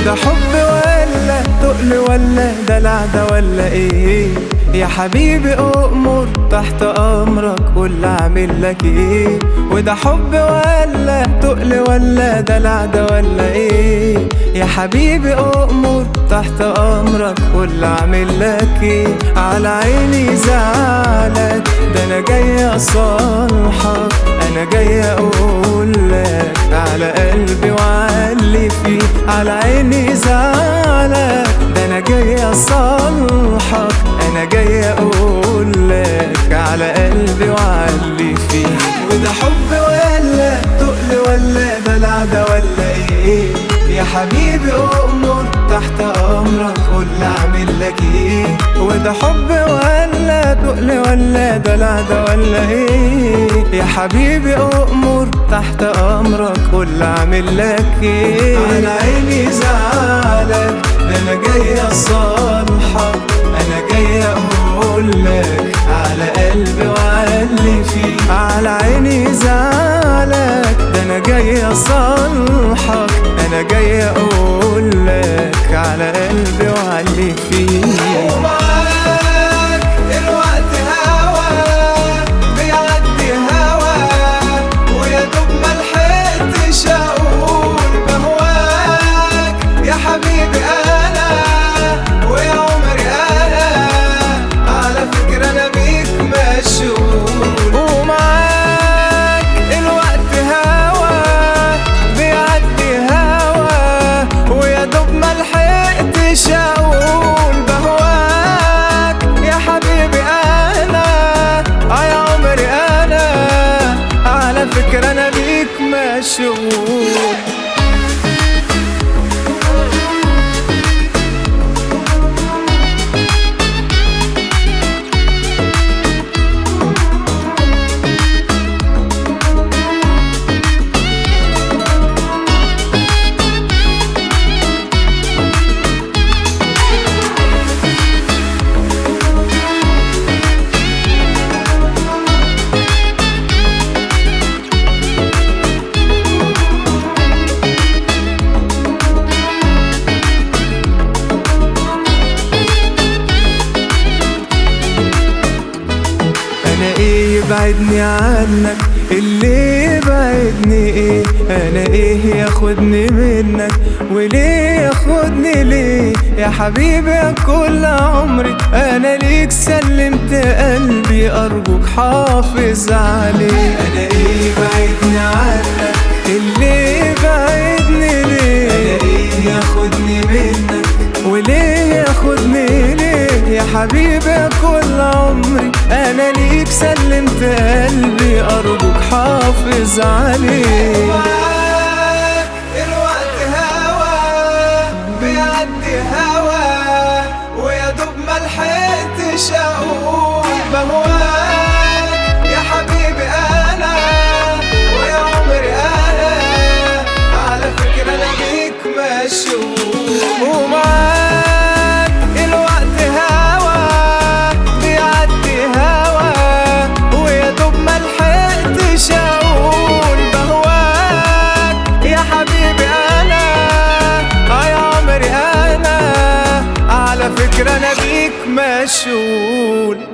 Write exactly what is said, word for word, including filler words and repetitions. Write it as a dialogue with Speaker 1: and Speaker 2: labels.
Speaker 1: وده حب ولا تقل ولا دلع ده ولا ايه؟ يا حبيبي أؤمر تحت أمرك قول أعمل لك ايه؟ وده حب ولا تقل ولا دلع ده ولا ايه؟ يا حبيبي أؤمر تحت أمرك قول أعمل لك ايه؟ على عيني زعلك ده أنا جاي أصالحك، أنا جاي أقول لك على قلبي وعلي فيه. على عيني زعلك ده أنا جاي أصالحك، أنا جاي أقول لك على قلبي وعلي فيه. وده حب ولا تقل ولا دلع ده ولا إيه؟ يا حبيبي أؤمر تحت أمرك قول أعمل لك إيه؟ وده حب ولا تقل ولا دلع ده ولا إيه؟ يا حبيبي أؤمر تحت أمرك قول أعمل لك إيه؟ على عيني زعلك ده أنا جاي أصالحك، أنا جاي أقول لك على قلبي وعلي فيه. على عيني زعلك ده أنا جاي أصالحك، أنا جاي أقول لك على قلبي وعلي فيه.
Speaker 2: ومعاك الوقت هوا بيعدي هوا، ويا دوب ملحقتش أقول بهواك يا حبيبي أنا ويا عمري أنا، على فكرة أنا بيك مشغول.
Speaker 1: ومعاك الوقت هوا بيعدي هوا، ويا دوب ملحقتش أقول بهواك يا حبيبي أنا آه يا عمري أنا، على فكرة أنا بيك مشغول. يبعدني عنك اللي يبعدني ايه؟ انا ايه ياخدني منك وليه ياخدني ليه؟ يا حبيبي يا كل عمري انا ليك سلمت قلبي، ارجوك حافظ عليه.
Speaker 2: أنا إيه يبعدني عنك
Speaker 1: اللي يبعدني ليه؟
Speaker 2: أنا إيه ياخدني منك
Speaker 1: وليه ياخدني ليه؟ يا حبيبي يا كل عمري انا ليك سلمت قلبي، ارجوك حافظ عليه.
Speaker 2: معاك الوقت هوا بيعدي هوا، ويا دوب ملحقتش أقول بهواك يا حبيبي أنا ويا عمري أنا، على فكرة أنا بيك مشغول.
Speaker 1: ومعاك الوقت هوا بيعدي هوا، ويا دوب ملحقتش أقول بهواك يا حبيبي أنا آه يا عمري أنا، على فكرة أنا بيك مشغول.